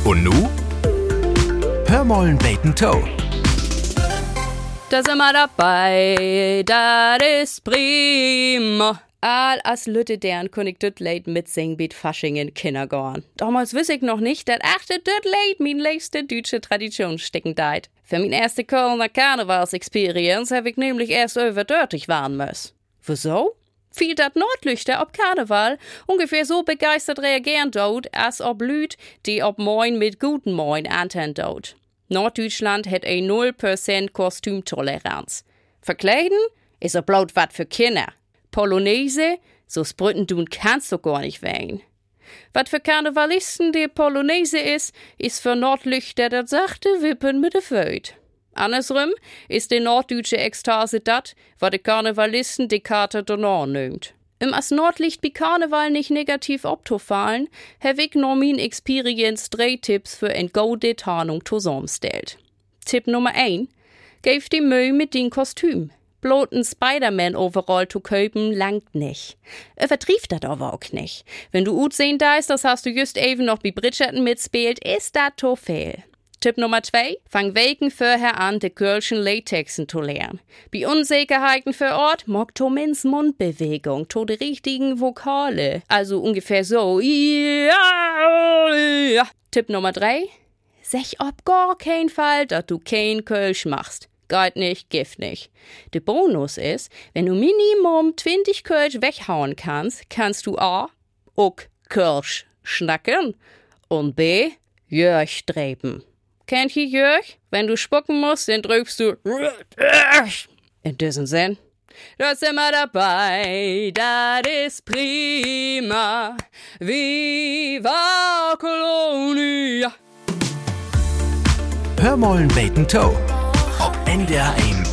Und nu? Hör mollen beten Toe. Da sind wir dabei, das ist prima. All as Lütte deren kun ich dit Lied mitsingen mit Fasching in Kindergarten. Damals wüsste ich noch nicht, dass achte dit Lied mein liebste deutsche Tradition stecken deit. Für mein erste Kölner Karnevals-Experience habe ich nämlich erst über dörtig waren müssen. Wieso? Viel dat Nordlüchter ob Karneval ungefähr so begeistert reagieren dort, als ob Lüt, die ob Moin mit guten Moin anten dort. Norddeutschland hat 0% Kostümtoleranz. Verkleiden ist a bloß wat für Kinder. Polonaise, so sprütten tun kannst du gar nicht wein. Wat für Karnevalisten die Polonaise ist für Nordlüchter das sachte Wippen mit de Föt. Andersrum ist die norddeutsche Ekstase dat, wat de Karnevalisten die Karte d'Honneur nimmt. As Nordlicht bei Karneval nicht negativ abzufallen, habe ich noch mein Experience 3 Tipps für eine gute Tarnung zusammenstellt. Tipp Nummer 1. Gib die Mühe mit dem Kostüm. Bloten Spider-Man-Overall zu kaufen langt nicht. Vertrieft das aber auch nicht. Wenn du gut sehen darfst, das hast du just eben noch bei Bridgerton mitspielt, ist das zu viel. Tipp Nummer 2. Fang Wegen vorher an, de Kölschen Latexen zu lernen. Bei Unsicherheiten vor Ort mag Tomins Mundbewegung zu de richtigen Vokale. Also ungefähr so. Ja. Tipp Nummer 3. Sech ob gar kein Fall, dass du kein Kölsch machst. Geht nicht, Gift nicht. Der Bonus ist, wenn du Minimum 20 Kölsch weghauen kannst du A. auch Kölsch schnacken und B. Jörg dreben. Kennt ihr Jörg? Wenn du spucken musst, dann drückst du in diesem Sinn. Da sind wir dabei, das ist prima. Viva Colonia. Hör mollen beten Toe. Ob NDR1